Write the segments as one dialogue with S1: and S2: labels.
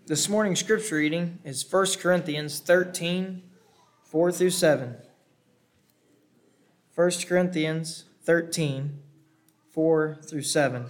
S1: This morning's scripture reading is 1 Corinthians 13, 4 through 7. 1 Corinthians 13, 4 through 7.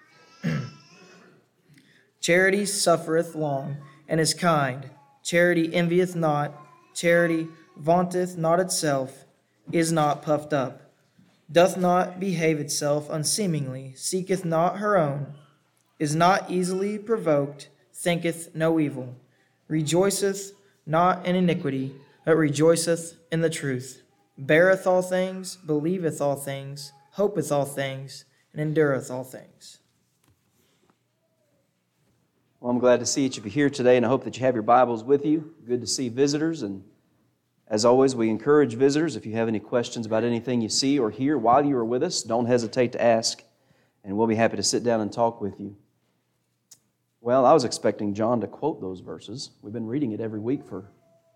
S1: Charity suffereth long, and is kind. Charity envieth not. Charity vaunteth not itself, is not puffed up, doth not behave itself unseemingly, seeketh not her own, is not easily provoked, thinketh no evil, rejoiceth not in iniquity, but rejoiceth in the truth, beareth all things, believeth all things, hopeth all things, and endureth all things.
S2: Well, I'm glad to see each of you here today, and I hope that you have your Bibles with you. Good to see visitors, and as always, we encourage visitors, if you have any questions about anything you see or hear while you are with us, don't hesitate to ask, and we'll be happy to sit down and talk with you. Well, I was expecting John to quote those verses. We've been reading it every week for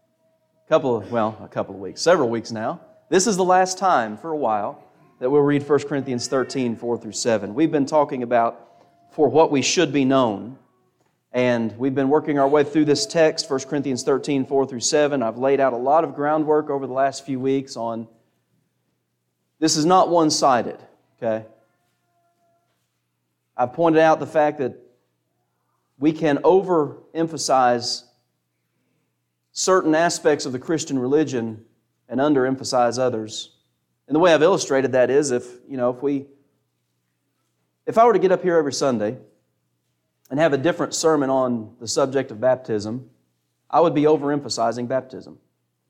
S2: several weeks now. This is the last time for a while that we'll read 1 Corinthians 13, 4 through 7. We've been talking about for what we should be known, and we've been working our way through this text, 1 Corinthians 13, 4 through 7. I've laid out a lot of groundwork over the last few weeks on this is not one-sided, okay? I've pointed out the fact that we can overemphasize certain aspects of the Christian religion and underemphasize others. And the way I've illustrated that is if I were to get up here every Sunday and have a different sermon on the subject of baptism, I would be overemphasizing baptism.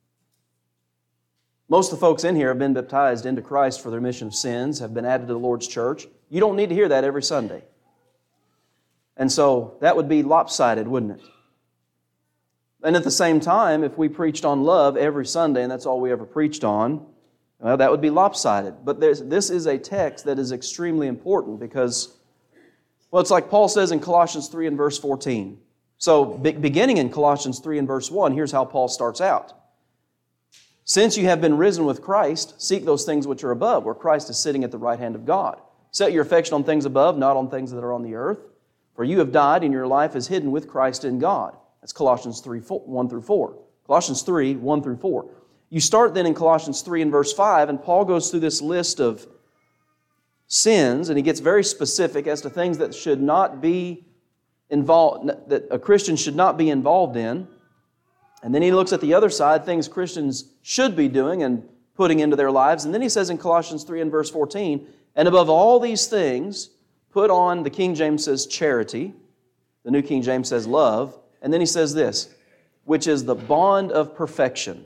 S2: Most of the folks in here have been baptized into Christ for the remission of sins, have been added to the Lord's church. You don't need to hear that every Sunday. And so that would be lopsided, wouldn't it? And at the same time, if we preached on love every Sunday and that's all we ever preached on, well, that would be lopsided. But this is a text that is extremely important because, well, it's like Paul says in Colossians 3 and verse 14. So beginning in Colossians 3 and verse 1, here's how Paul starts out. Since you have been risen with Christ, seek those things which are above, where Christ is sitting at the right hand of God. Set your affection on things above, not on things that are on the earth. For you have died, and your life is hidden with Christ in God. That's Colossians 3, 1 through 4. Colossians 3, 1 through 4. You start then in Colossians 3 and verse 5, and Paul goes through this list of sins, and he gets very specific as to things that should not be involved, that a Christian should not be involved in. And then he looks at the other side, things Christians should be doing and putting into their lives. And then he says in Colossians 3 and verse 14, and above all these things, put on, the King James says charity, the New King James says love, and then he says this, which is the bond of perfection.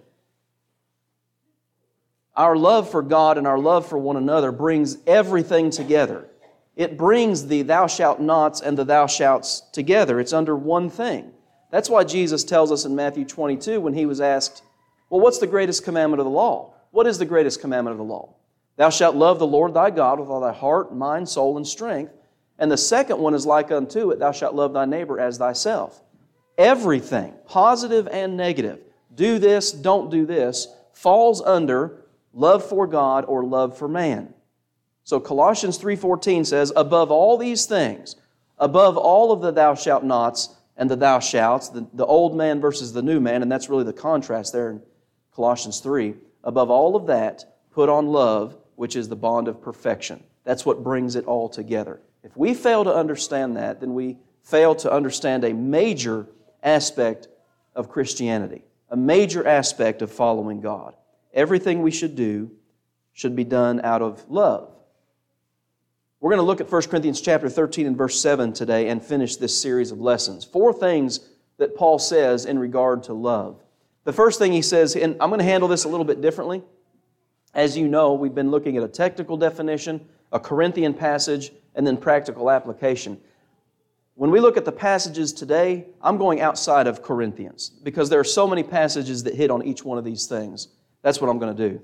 S2: Our love for God and our love for one another brings everything together. It brings the thou shalt nots and the thou shalts together. It's under one thing. That's why Jesus tells us in Matthew 22 when he was asked, well, what's the greatest commandment of the law? What is the greatest commandment of the law? Thou shalt love the Lord thy God with all thy heart, mind, soul, and strength. And the second one is like unto it, thou shalt love thy neighbor as thyself. Everything, positive and negative, do this, don't do this, falls under love for God or love for man. So Colossians 3:14 says, above all these things, above all of the thou shalt nots and the thou shalts, the old man versus the new man, and that's really the contrast there in Colossians 3, above all of that, put on love, which is the bond of perfection. That's what brings it all together. If we fail to understand that, then we fail to understand a major aspect of Christianity, a major aspect of following God. Everything we should do should be done out of love. We're going to look at 1 Corinthians chapter 13 and verse 7 today and finish this series of lessons. 4 things that Paul says in regard to love. The first thing he says, and I'm going to handle this a little bit differently. As you know, we've been looking at a technical definition, a Corinthian passage, and then practical application. When we look at the passages today, I'm going outside of Corinthians because there are so many passages that hit on each one of these things. That's what I'm going to do.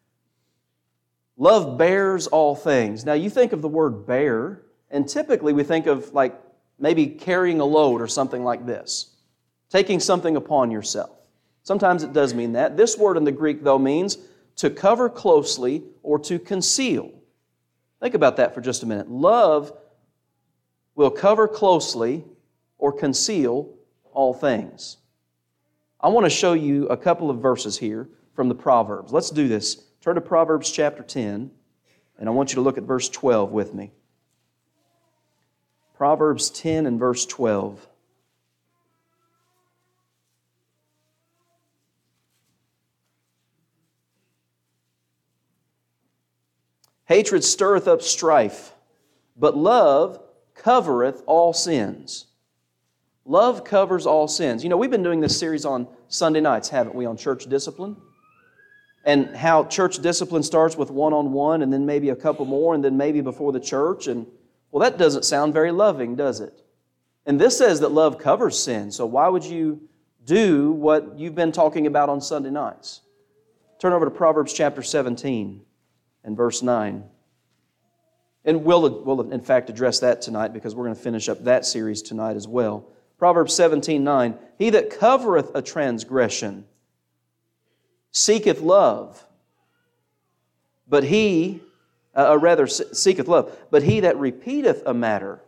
S2: Love bears all things. Now, you think of the word bear, and typically we think of like maybe carrying a load or something like this, taking something upon yourself. Sometimes it does mean that. This word in the Greek, though, means to cover closely or to conceal. Think about that for just a minute. Love will cover closely or conceal all things. I want to show you a couple of verses here from the Proverbs. Let's do this. Turn to Proverbs chapter 10, and I want you to look at verse 12 with me. Proverbs 10 and verse 12. Hatred stirreth up strife, but love covereth all sins. Love covers all sins. You know, we've been doing this series on Sunday nights, haven't we, on church discipline? And how church discipline starts with one-on-one, and then maybe a couple more, and then maybe before the church. And, well, that doesn't sound very loving, does it? And this says that love covers sin, so why would you do what you've been talking about on Sunday nights? Turn over to Proverbs chapter 17 and verse 9. And we'll in fact address that tonight because we're going to finish up that series tonight as well. Proverbs 17:9. He that covereth a transgression seeketh love, but seeketh love, but he that repeateth a matter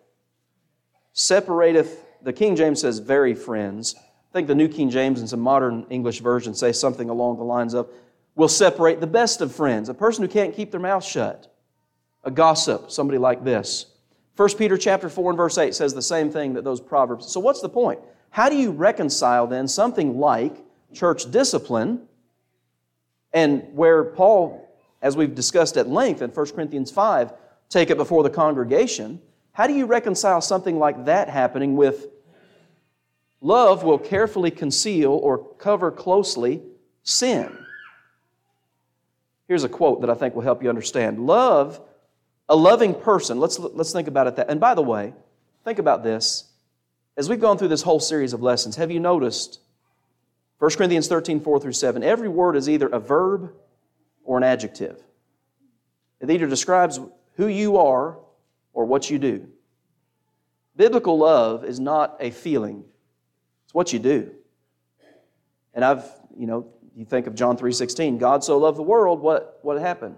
S2: separateth, the King James says, very friends. I think the New King James and some modern English versions say something along the lines of, will separate the best of friends. A person who can't keep their mouth shut. A gossip, somebody like this. 1 Peter chapter 4 and verse 8 says the same thing that those Proverbs. So what's the point? How do you reconcile then something like church discipline, and where Paul, as we've discussed at length in 1 Corinthians 5, take it before the congregation, how do you reconcile something like that happening with love will carefully conceal or cover closely sin? Here's a quote that I think will help you understand. A loving person, let's think about it that. And by the way, think about this. As we've gone through this whole series of lessons, have you noticed 1 Corinthians 13, 4 through 7, every word is either a verb or an adjective. It either describes who you are or what you do. Biblical love is not a feeling. It's what you do. And you think of John 3:16, God so loved the world, what happened?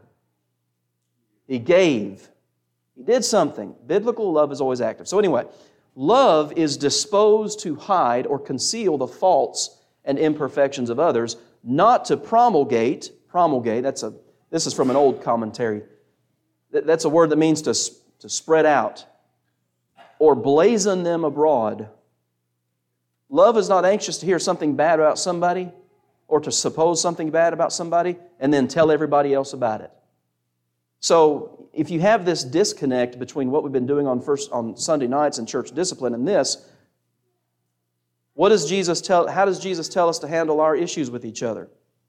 S2: He gave. He did something. Biblical love is always active. So anyway, love is disposed to hide or conceal the faults and imperfections of others, not to promulgate, this is from an old commentary, that's a word that means to spread out, or blazon them abroad. Love is not anxious to hear something bad about somebody, or to suppose something bad about somebody, and then tell everybody else about it. So, if you have this disconnect between what we've been doing on Sunday nights and church discipline and this, how does Jesus tell us to handle our issues with each other?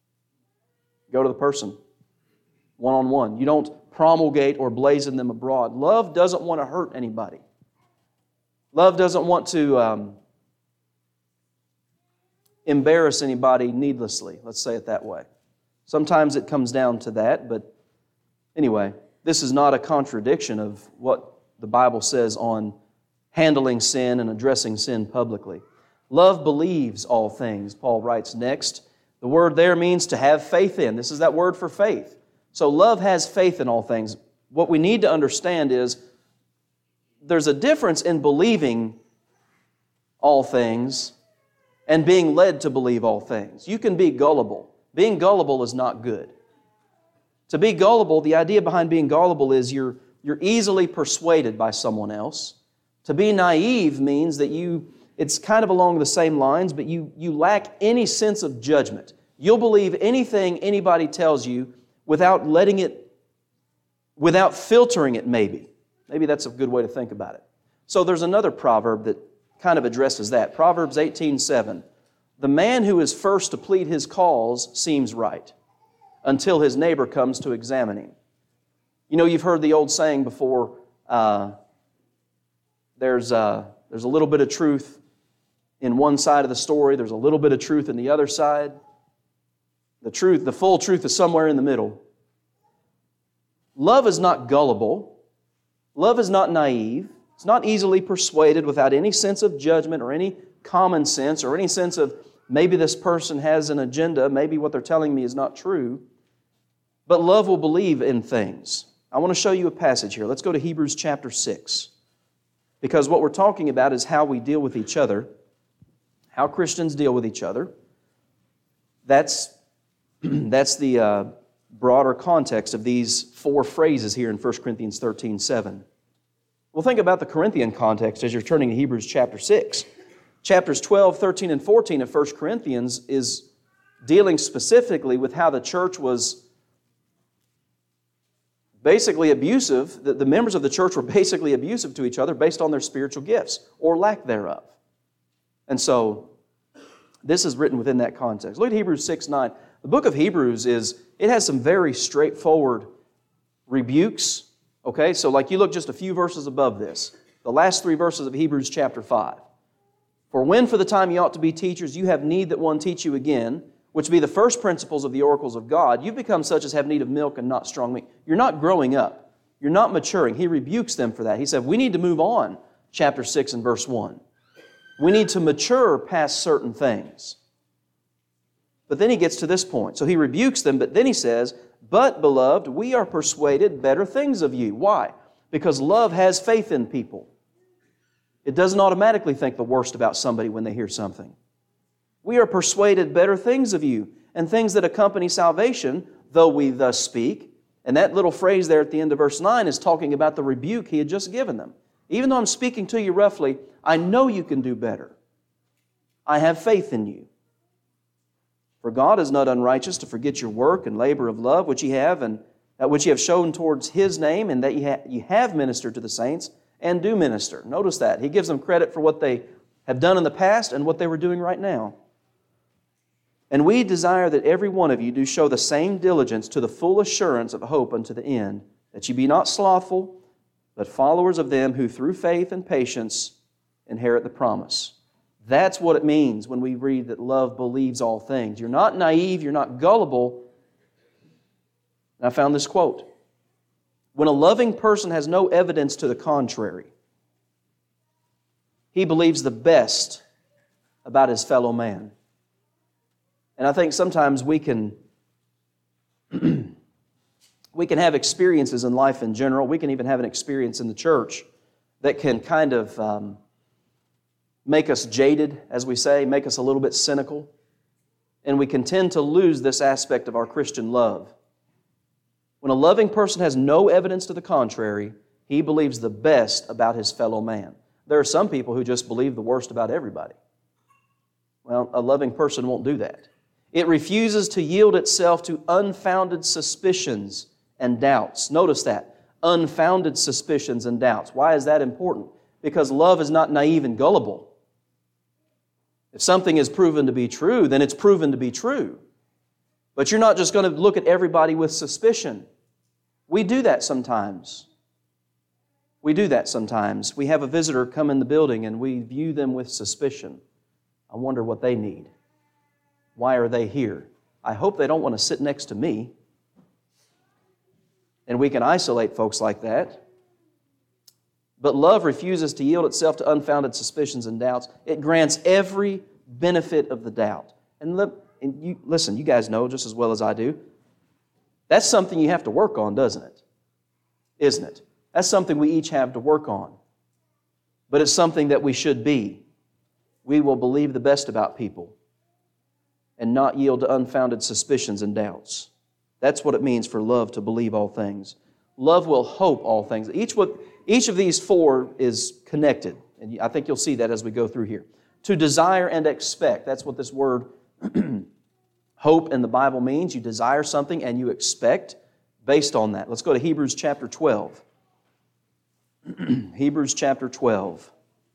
S2: Go to the person, one-on-one. You don't promulgate or blazon them abroad. Love doesn't want to hurt anybody. Love doesn't want to embarrass anybody needlessly, let's say it that way. Sometimes it comes down to that, but anyway, this is not a contradiction of what the Bible says on handling sin and addressing sin publicly. Love believes all things, Paul writes next. The word there means to have faith in. This is that word for faith. So love has faith in all things. What we need to understand is there's a difference in believing all things and being led to believe all things. You can be gullible. Being gullible is not good. To be gullible, the idea behind being gullible is you're easily persuaded by someone else. To be naive means that it's kind of along the same lines, but you lack any sense of judgment. You'll believe anything anybody tells you without filtering it maybe. Maybe that's a good way to think about it. So there's another proverb that kind of addresses that. Proverbs 18:7. The man who is first to plead his cause seems right, until his neighbor comes to examine him. You know, you've heard the old saying before, there's a little bit of truth in one side of the story, there's a little bit of truth in the other side. The full truth is somewhere in the middle. Love is not gullible. Love is not naive. It's not easily persuaded without any sense of judgment or any common sense or any sense of maybe this person has an agenda, maybe what they're telling me is not true. But love will believe in things. I want to show you a passage here. Let's go to Hebrews chapter 6. Because what we're talking about is how we deal with each other, how Christians deal with each other. That's the broader context of these four phrases here in 1 Corinthians 13:7. Well, think about the Corinthian context as you're turning to Hebrews chapter 6. Chapters 12, 13, and 14 of 1 Corinthians is dealing specifically with how the church was basically abusive. The members of the church were basically abusive to each other based on their spiritual gifts or lack thereof. And so, this is written within that context. Look at Hebrews 6:9. The book of Hebrews it has some very straightforward rebukes. Okay, so like you look just a few verses above this, the last three verses of Hebrews chapter 5. For when for the time you ought to be teachers, you have need that one teach you again, which be the first principles of the oracles of God. You've become such as have need of milk and not strong meat. You're not growing up. You're not maturing. He rebukes them for that. He said, we need to move on, chapter 6 and verse 1. We need to mature past certain things. But then he gets to this point. So he rebukes them, but then he says, but, beloved, we are persuaded better things of you. Why? Because love has faith in people. It doesn't automatically think the worst about somebody when they hear something. We are persuaded better things of you, and things that accompany salvation, though we thus speak. And that little phrase there at the end of verse 9 is talking about the rebuke he had just given them. Even though I'm speaking to you roughly, I know you can do better. I have faith in you. For God is not unrighteous to forget your work and labor of love which ye have, and which ye have shown towards His name, and that ye have ministered to the saints and do minister. Notice that. He gives them credit for what they have done in the past and what they were doing right now. And we desire that every one of you do show the same diligence to the full assurance of hope unto the end, that ye be not slothful, but followers of them who through faith and patience inherit the promise. That's what it means when we read that love believes all things. You're not naive, you're not gullible. And I found this quote. When a loving person has no evidence to the contrary, he believes the best about his fellow man. And I think sometimes we can have experiences in life in general. We can even have an experience in the church that can kind of make us jaded, as we say, make us a little bit cynical. And we can tend to lose this aspect of our Christian love. When a loving person has no evidence to the contrary, he believes the best about his fellow man. There are some people who just believe the worst about everybody. Well, a loving person won't do that. It refuses to yield itself to unfounded suspicions and doubts. Notice that. Unfounded suspicions and doubts. Why is that important? Because love is not naive and gullible. If something is proven to be true, then it's proven to be true. But you're not just going to look at everybody with suspicion. We do that sometimes. We do that sometimes. We have a visitor come in the building and we view them with suspicion. I wonder what they need. Why are they here? I hope they don't want to sit next to me. And we can isolate folks like that. But love refuses to yield itself to unfounded suspicions and doubts. It grants every benefit of the doubt. And listen, you guys know just as well as I do, that's something you have to work on, doesn't it? Isn't it? That's something we each have to work on. But it's something that we should be. We will believe the best about people and not yield to unfounded suspicions and doubts. That's what it means for love to believe all things. Love will hope all things. Each of these four is connected, and I think you'll see that as we go through here. To desire and expect, that's what this word hope in the Bible means. You desire something and you expect based on that. Let's go to Hebrews chapter 12. Hebrews chapter 12.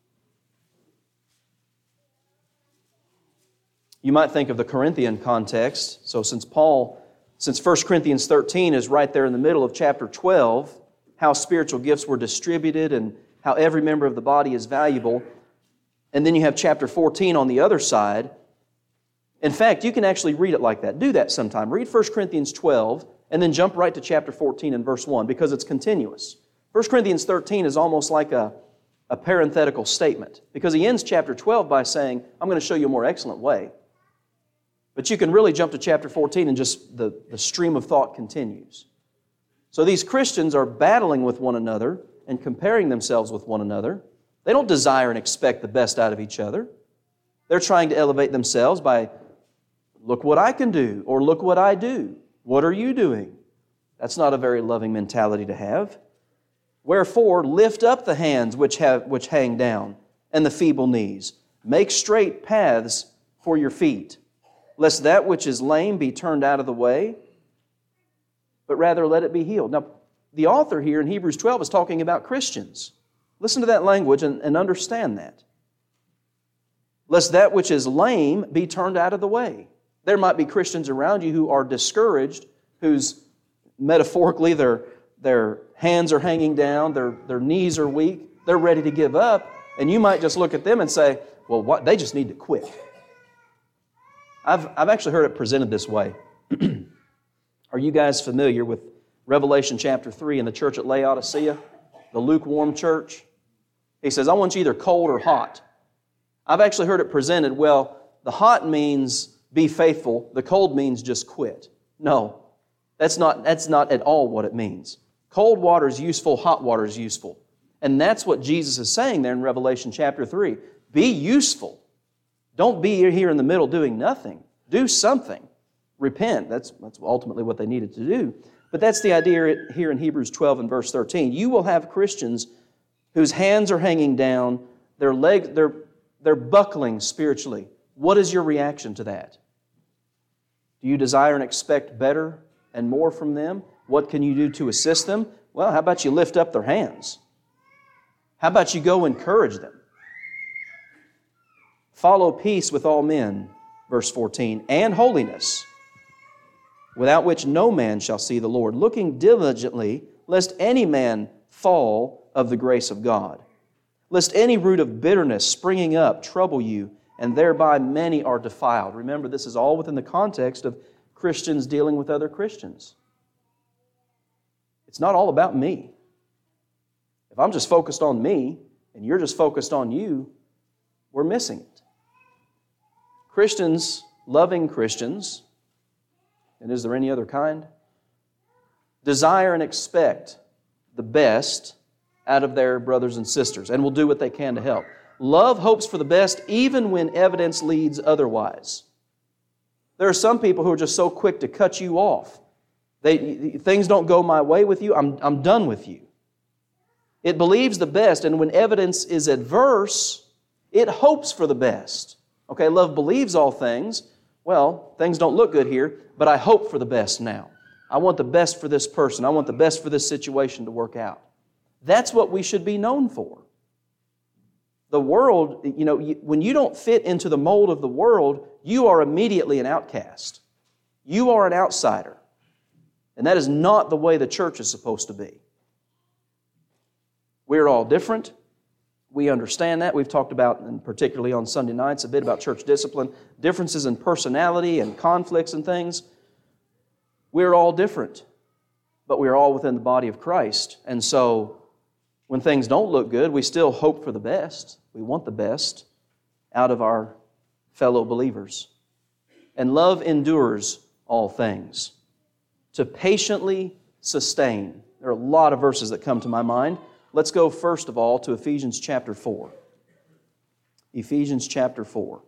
S2: You might think of the Corinthian context. So since 1 Corinthians 13 is right there in the middle of chapter 12, how spiritual gifts were distributed and how every member of the body is valuable. And then you have chapter 14 on the other side. In fact, you can actually read it like that. Do that sometime. Read 1 Corinthians 12 and then jump right to chapter 14 and verse 1 because it's continuous. 1 Corinthians 13 is almost like a parenthetical statement because he ends chapter 12 by saying, I'm going to show you a more excellent way. But you can really jump to chapter 14 and just the stream of thought continues. So these Christians are battling with one another and comparing themselves with one another. They don't desire and expect the best out of each other. They're trying to elevate themselves by, look what I can do, or look what I do. What are you doing? That's not a very loving mentality to have. Wherefore, lift up the hands which hang down, and the feeble knees. Make straight paths for your feet, lest that which is lame be turned out of the way, but rather let it be healed. Now, the author here in Hebrews 12 is talking about Christians. Listen to that language and understand that. Lest that which is lame be turned out of the way. There might be Christians around you who are discouraged, whose metaphorically their hands are hanging down, their knees are weak, they're ready to give up, and you might just look at them and say, well, what? They just need to quit. I've actually heard it presented this way. Are you guys familiar with Revelation chapter 3 in the church at Laodicea, the lukewarm church? He says, I want you either cold or hot. I've actually heard it presented, well, the hot means be faithful, the cold means just quit. No, that's not at all what it means. Cold water is useful, hot water is useful. And that's what Jesus is saying there in Revelation chapter 3. Be useful. Don't be here in the middle doing nothing. Do something. Repent. That's ultimately what they needed to do. But that's the idea here in Hebrews 12 and verse 13. You will have Christians whose hands are hanging down, their legs, they're buckling spiritually. What is your reaction to that? Do you desire and expect better and more from them? What can you do to assist them? Well, how about you lift up their hands? How about you go encourage them? Follow peace with all men, verse 14, and holiness, without which no man shall see the Lord, looking diligently, lest any man fall of the grace of God, lest any root of bitterness springing up trouble you, and thereby many are defiled. Remember, this is all within the context of Christians dealing with other Christians. It's not all about me. If I'm just focused on me, and you're just focused on you, we're missing it. Christians, loving Christians, and is there any other kind? Desire and expect the best out of their brothers and sisters, and will do what they can to help. Love hopes for the best even when evidence leads otherwise. There are some people who are just so quick to cut you off. Things don't go my way with you, I'm done with you. It believes the best, and when evidence is adverse, it hopes for the best. Okay, love believes all things. Well, things don't look good here, but I hope for the best now. I want the best for this person. I want the best for this situation to work out. That's what we should be known for. The world, when you don't fit into the mold of the world, you are immediately an outcast. You are an outsider. And that is not the way the church is supposed to be. We're all different. We understand that. We've talked about, and particularly on Sunday nights, a bit about church discipline, differences in personality and conflicts and things. We're all different, but we're all within the body of Christ. And so, when things don't look good, we still hope for the best. We want the best out of our fellow believers. And love endures all things. To patiently sustain. There are a lot of verses that come to my mind. Let's go first of all to Ephesians chapter 4. Ephesians chapter 4.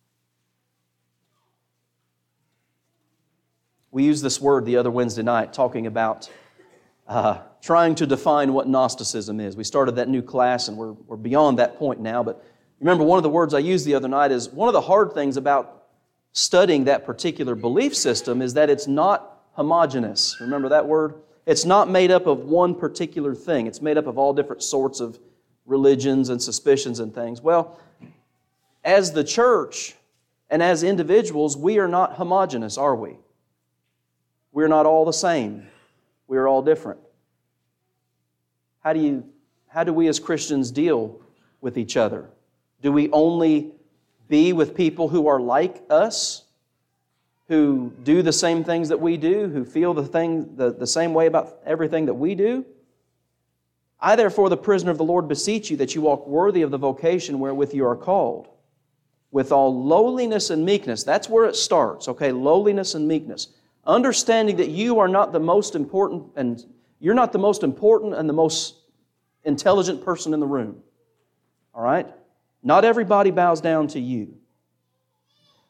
S2: We used this word the other Wednesday night talking about trying to define what Gnosticism is. We started that new class and we're beyond that point now. But remember, one of the words I used the other night is one of the hard things about studying that particular belief system is that it's not homogeneous. Remember that word? It's not made up of one particular thing. It's made up of all different sorts of religions and suspicions and things. Well, as the church and as individuals, we are not homogeneous, are we? We're not all the same. We're all different. How do we as Christians deal with each other? Do we only be with people who are like us? Who do the same things that we do, who feel the same way about everything that we do? I, therefore, the prisoner of the Lord, beseech you that you walk worthy of the vocation wherewith you are called, with all lowliness and meekness. That's where it starts, okay? Lowliness and meekness. Understanding that you are not the most important, and you're not the most important and the most intelligent person in the room. All right? Not everybody bows down to you.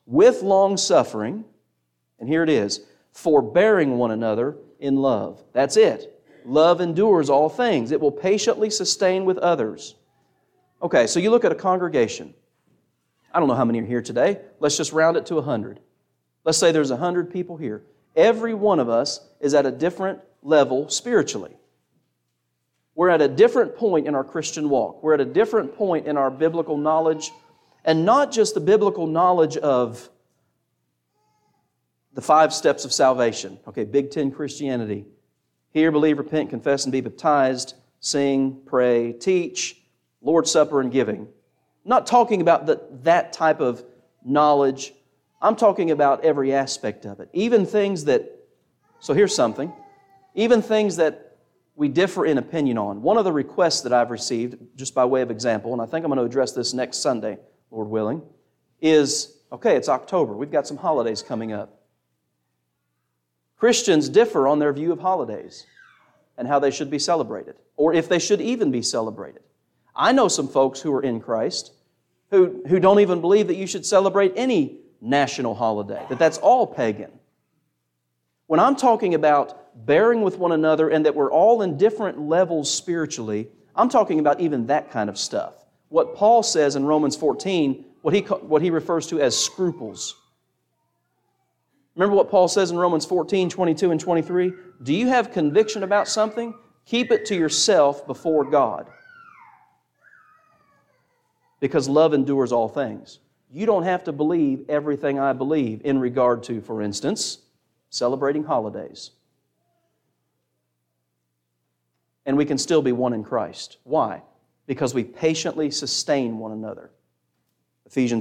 S2: with long-suffering, and here it is, forbearing one another in love. That's it. Love endures all things. It will patiently sustain with others. Okay, so you look at a congregation. I don't know how many are here today. Let's just round it to 100. Let's say there's 100 people here. Every one of us is at a different level spiritually. We're at a different point in our Christian walk. We're at a different point in our biblical knowledge, and not just the biblical knowledge of the 5 steps of salvation. Okay, Big 10 Christianity. Hear, believe, repent, confess, and be baptized, sing, pray, teach, Lord's Supper, and giving. I'm not talking about that type of knowledge. I'm talking about every aspect of it. Even things that, so here's something, even things that we differ in opinion on. One of the requests that I've received, just by way of example, and I think I'm going to address this next Sunday, Lord willing, is, okay, it's October. We've got some holidays coming up. Christians differ on their view of holidays and how they should be celebrated, or if they should even be celebrated. I know some folks who are in Christ who don't even believe that you should celebrate any national holiday, that's all pagan. When I'm talking about bearing with one another and that we're all in different levels spiritually, I'm talking about even that kind of stuff. What Paul says in Romans 14, what he refers to as scruples. Remember what Paul says in Romans 14, 22 and 23? Do you have conviction about something? Keep it to yourself before God. Because love endures all things. You don't have to believe everything I believe in regard to, for instance, celebrating holidays. And we can still be one in Christ. Why? Because we patiently sustain one another. Ephesians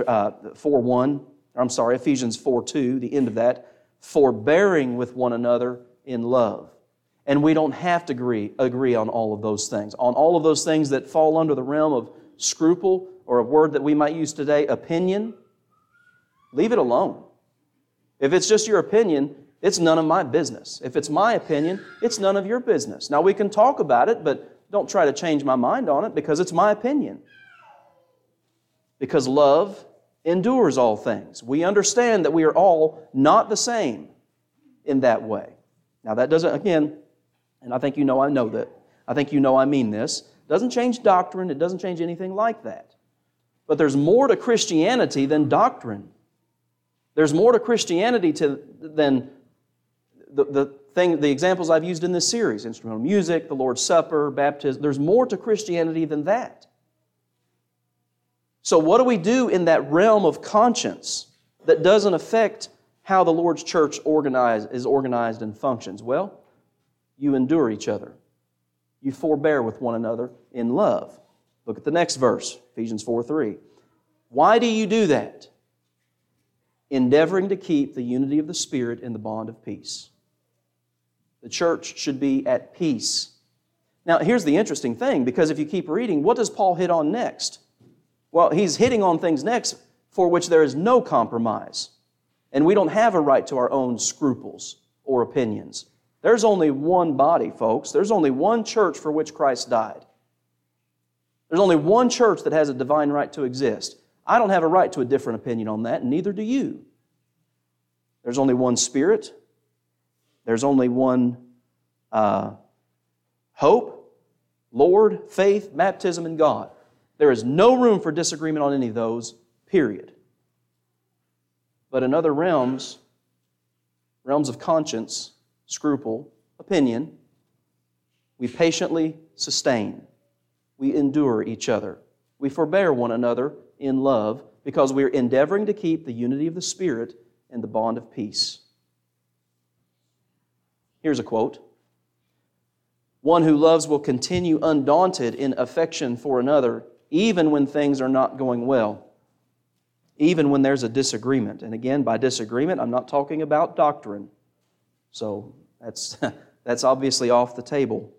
S2: 4:2, the end of that, forbearing with one another in love. And we don't have to agree on all of those things. On all of those things that fall under the realm of scruple, or a word that we might use today, opinion, leave it alone. If it's just your opinion, it's none of my business. If it's my opinion, it's none of your business. Now, we can talk about it, but don't try to change my mind on it because it's my opinion. Because love endures all things. We understand that we are all not the same in that way. Now, that doesn't, again, and I think you know I know that. I think you know I mean this. It doesn't change doctrine. It doesn't change anything like that. But there's more to Christianity than doctrine. There's more to Christianity than the examples I've used in this series, instrumental music, the Lord's Supper, baptism. There's more to Christianity than that. So what do we do in that realm of conscience that doesn't affect how the Lord's church is organized and functions? Well, you endure each other. You forbear with one another in love. Look at the next verse, Ephesians 4:3. Why do you do that? Endeavoring to keep the unity of the Spirit in the bond of peace. The church should be at peace. Now, here's the interesting thing, because if you keep reading, what does Paul hit on next? Well, he's hitting on things next for which there is no compromise. And we don't have a right to our own scruples or opinions. There's only one body, folks. There's only one church for which Christ died. There's only one church that has a divine right to exist. I don't have a right to a different opinion on that, and neither do you. There's only one Spirit. There's only one hope, Lord, faith, baptism, and God. There is no room for disagreement on any of those, period. But in other realms of conscience, scruple, opinion, we patiently sustain. We endure each other. We forbear one another in love because we are endeavoring to keep the unity of the Spirit and the bond of peace. Here's a quote. One who loves will continue undaunted in affection for another, even when things are not going well, even when there's a disagreement. And again, by disagreement, I'm not talking about doctrine. So that's obviously off the table.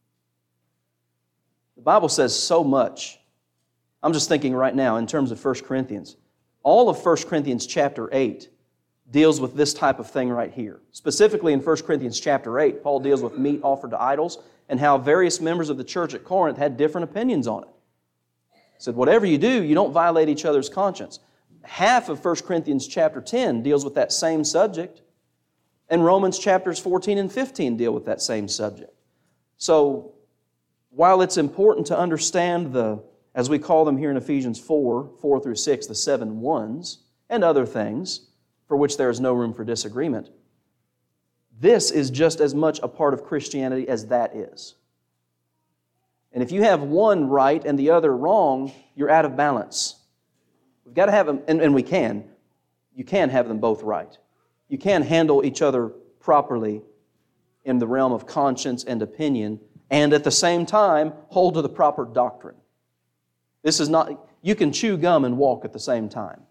S2: The Bible says so much. I'm just thinking right now in terms of 1 Corinthians. All of 1 Corinthians chapter 8 deals with this type of thing right here. Specifically in 1 Corinthians chapter 8, Paul deals with meat offered to idols and how various members of the church at Corinth had different opinions on it. He said, whatever you do, you don't violate each other's conscience. half of 1 Corinthians chapter 10 deals with that same subject. And Romans chapters 14 and 15 deal with that same subject. So, while it's important to understand as we call them here in Ephesians 4 through 6, the 7 ones, and other things for which there is no room for disagreement, this is just as much a part of Christianity as that is. And if you have one right and the other wrong, you're out of balance. We've got to have them, and we can. You can have them both right. You can handle each other properly in the realm of conscience and opinion, and at the same time, hold to the proper doctrine. This is not, you can chew gum and walk at the same time.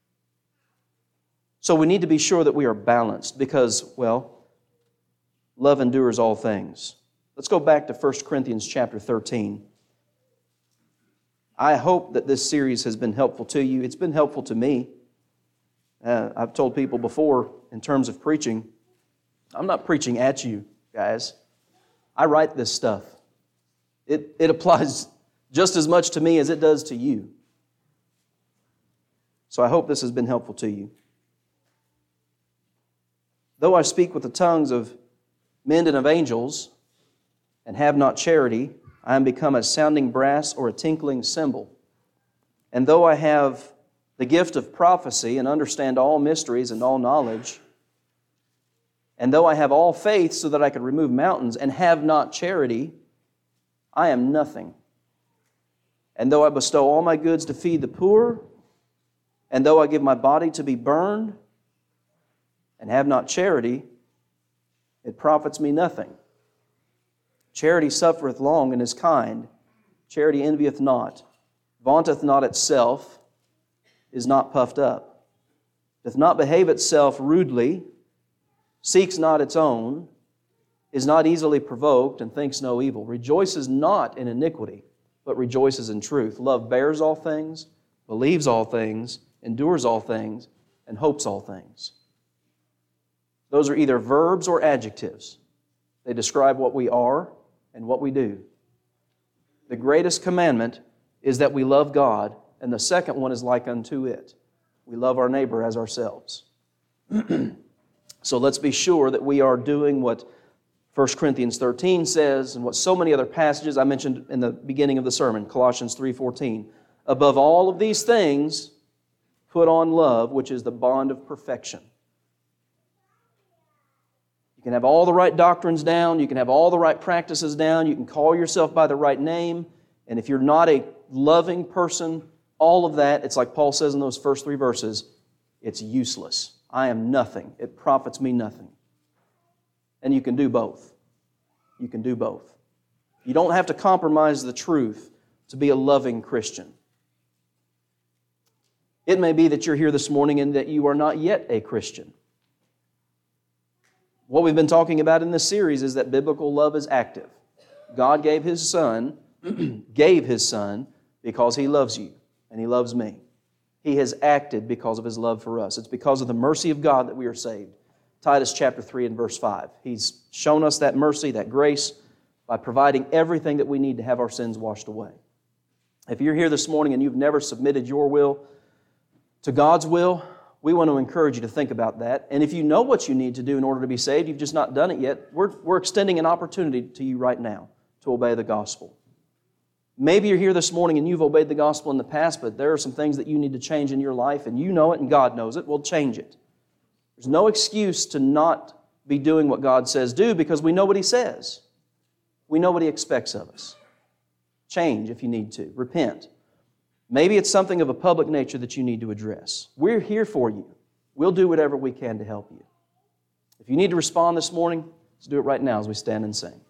S2: So we need to be sure that we are balanced because, well, love endures all things. Let's go back to 1 Corinthians chapter 13. I hope that this series has been helpful to you. It's been helpful to me. I've told people before, in terms of preaching, I'm not preaching at you, guys. I write this stuff. It applies just as much to me as it does to you. So I hope this has been helpful to you. Though I speak with the tongues of men and of angels, and have not charity, I am become a sounding brass or a tinkling cymbal. And though I have the gift of prophecy and understand all mysteries and all knowledge, and though I have all faith so that I could remove mountains and have not charity, I am nothing. And though I bestow all my goods to feed the poor, and though I give my body to be burned and have not charity, it profits me nothing. Charity suffereth long and is kind. Charity envieth not, vaunteth not itself, is not puffed up, doth not behave itself rudely, seeks not its own, is not easily provoked, and thinks no evil, rejoices not in iniquity, but rejoices in truth. Love bears all things, believes all things, endures all things, and hopes all things. Those are either verbs or adjectives. They describe what we are and what we do. The greatest commandment is that we love God, and the second one is like unto it. We love our neighbor as ourselves. So let's be sure that we are doing what 1 Corinthians 13 says and what so many other passages I mentioned in the beginning of the sermon, Colossians 3:14. Above all of these things, put on love, which is the bond of perfection. You can have all the right doctrines down, you can have all the right practices down, you can call yourself by the right name, and if you're not a loving person, all of that, it's like Paul says in those first 3 verses, it's useless. I am nothing. It profits me nothing. And you can do both. You can do both. You don't have to compromise the truth to be a loving Christian. It may be that you're here this morning and that you are not yet a Christian. What we've been talking about in this series is that biblical love is active. God gave His Son, because He loves you and He loves me. He has acted because of His love for us. It's because of the mercy of God that we are saved. Titus chapter 3 and verse 5. He's shown us that mercy, that grace, by providing everything that we need to have our sins washed away. If you're here this morning and you've never submitted your will to God's will, we want to encourage you to think about that. And if you know what you need to do in order to be saved, you've just not done it yet, we're extending an opportunity to you right now to obey the gospel. Maybe you're here this morning and you've obeyed the gospel in the past, but there are some things that you need to change in your life, and you know it and God knows it. Well, change it. There's no excuse to not be doing what God says do, because we know what He says. We know what He expects of us. Change if you need to. Repent. Maybe it's something of a public nature that you need to address. We're here for you. We'll do whatever we can to help you. If you need to respond this morning, let's do it right now as we stand and sing.